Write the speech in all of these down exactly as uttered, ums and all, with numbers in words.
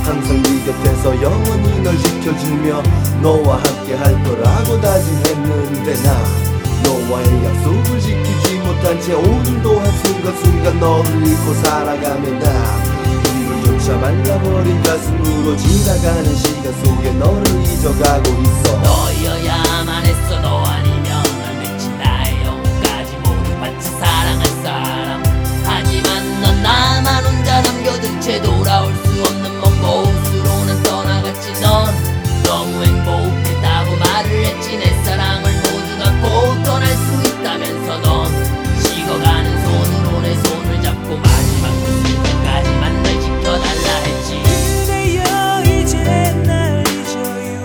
항상 네 곁에서 영원히 널 지켜주며 너와 함께 할 거라고 다짐했는데 나 너와의 약속을 지키지 못한 채 오늘도 한순간순간 너를 잊고 살아가면 나 눈물조차 말라버린 가슴으로 지나가는 시간 속에 너를 잊어가고 있어. 너여야만 했어. 너 아니면 난 미친 나의 영혼까지 모두 바치 사랑할 사람. 하지만 넌 나만 혼자 남겨둔 채 돌아올 수 없는 먼 곳으로 난 떠나갔지. 넌 너무 행복했다고 말을 했지. 내 사랑을 모두 갖고 떠날 수 있다면서 넌 식어가는 손으로 내 손을 잡고 마지막 그 순간까지만 날 지켜달라 했지. 그래요 이제 날 잊어요.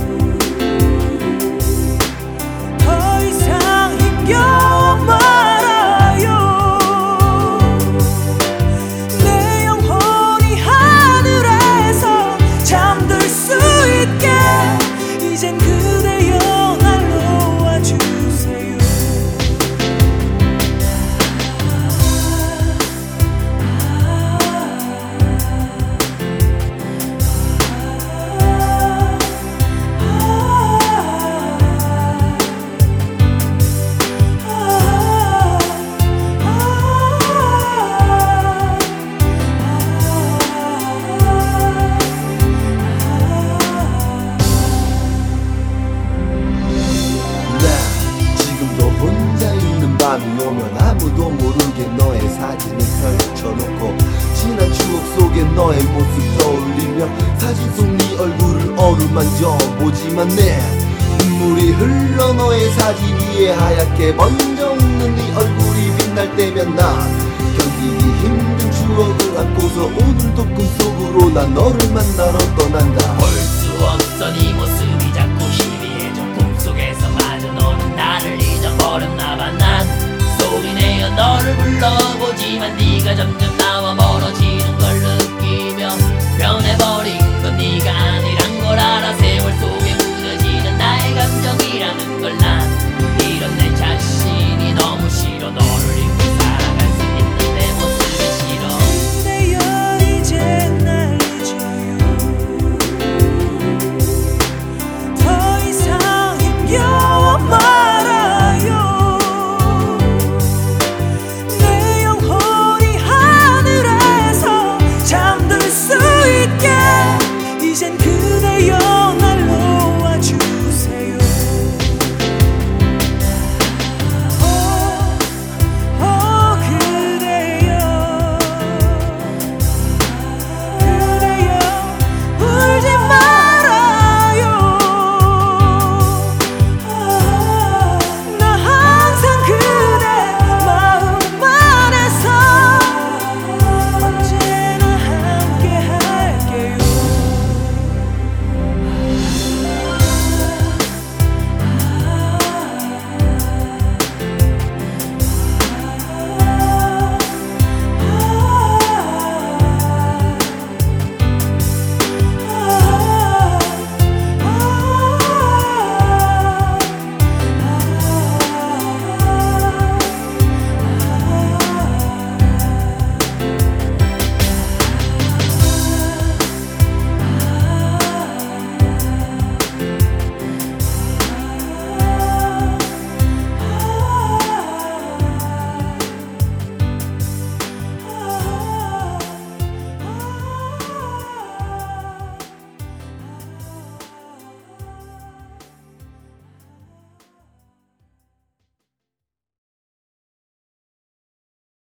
더 이상 힘겨워 말아요. 내 영혼이 하늘에서 잠들 수 있게 이젠 그대여 날 놓아주세요. 밤이 오면 아무도 모르게 너의 사진을 펼쳐놓고 지난 추억 속에 너의 모습 떠올리며 사진 속 네 얼굴을 어루만져 보지만 내 눈물이 흘러 너의 사진 위에 하얗게 번져 웃는 네 얼굴이 빛날 때면 나 견디기 힘든 추억을 안고서 오늘도 꿈속으로 난 너를 만나러 떠난다. 볼 수 없어 네 모습이 자꾸 희미해져. 꿈속에서 마저 너는 나를 잊어버렸나봐. 난 소리내어 너를 불러보지만 네가 점점 나와 멀어지는 걸 느끼며 변해버린 건 네가 아니란 걸 알아. 세월 속에 묻어지는 나의 감정이라는 걸 난 이런 내 자신이 너무 싫어. 너를 잊고 살아갈 수 있는 내 모습이 싫어. 그래요 이제 날 잊어요. 더 이상 힘겨워 말아요. 내 영혼이 하늘에서 잠들 수 있게 이젠 그